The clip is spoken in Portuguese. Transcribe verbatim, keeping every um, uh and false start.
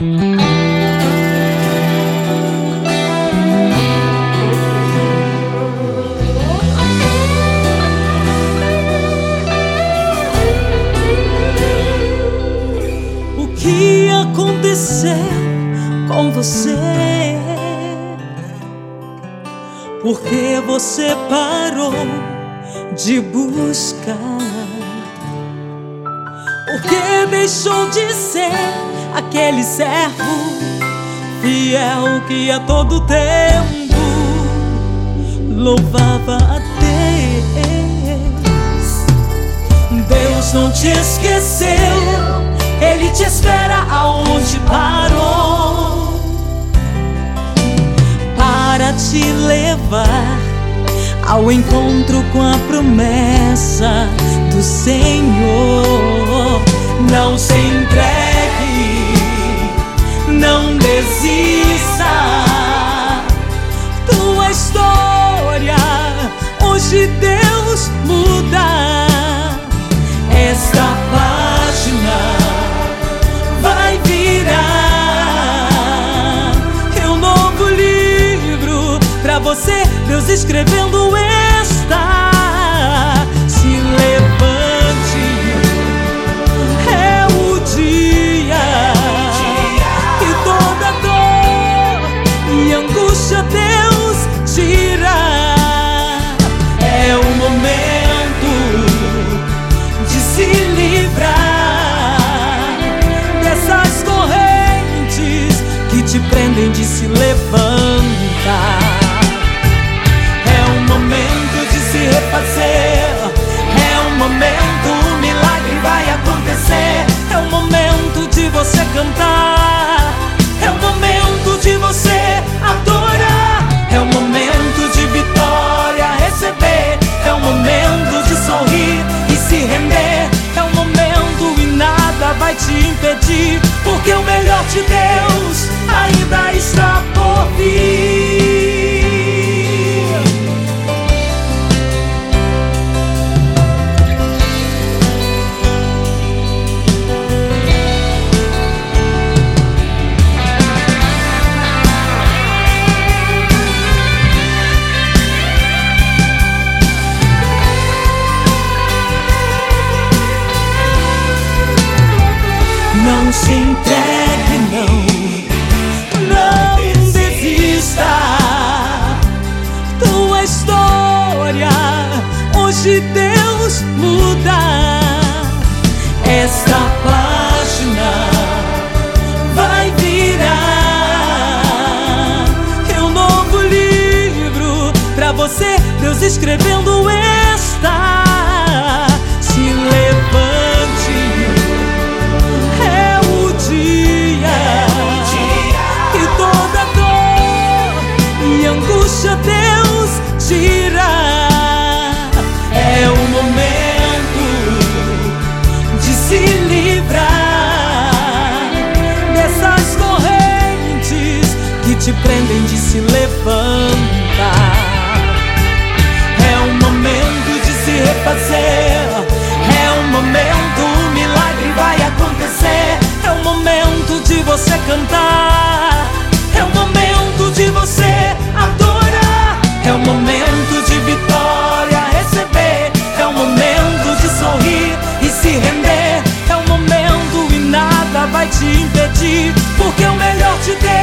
O que aconteceu com você? Por que você parou de buscar? Por que deixou de ser aquele servo fiel que a todo tempo louvava a Deus? Deus não te esqueceu, Ele te espera aonde parou, para te levar ao encontro com a promessa do Senhor. Não se entregue, não desista. Tua história hoje Deus muda. Esta página vai virar. É um novo livro pra você, Deus escrevendo está. Se levante, é o dia que toda dor e angústia Deus tira. É o momento de se livrar dessas correntes que te prendem, de se levantar. Refazer. É um momento, um milagre vai acontecer. É o momento de você cantar. É o momento de você adorar. É o momento de vitória receber. É o momento de sorrir e se render. É o momento e nada vai te impedir, porque o melhor de Deus ainda está por vir. Não se entregue, não, não desista. Tua história hoje Deus muda. Esta página vai virar. É um novo livro pra você, Deus escrevendo está. Se levante, Deus tira. É o momento de se livrar dessas correntes que te prendem, de se levantar. É o momento de se refazer. É o momento, um milagre vai acontecer. É o momento de você cantar. É o momento de você adorar. É o momento de vitória receber. É o momento de sorrir e se render. É o momento e nada vai te impedir, porque o melhor de Deus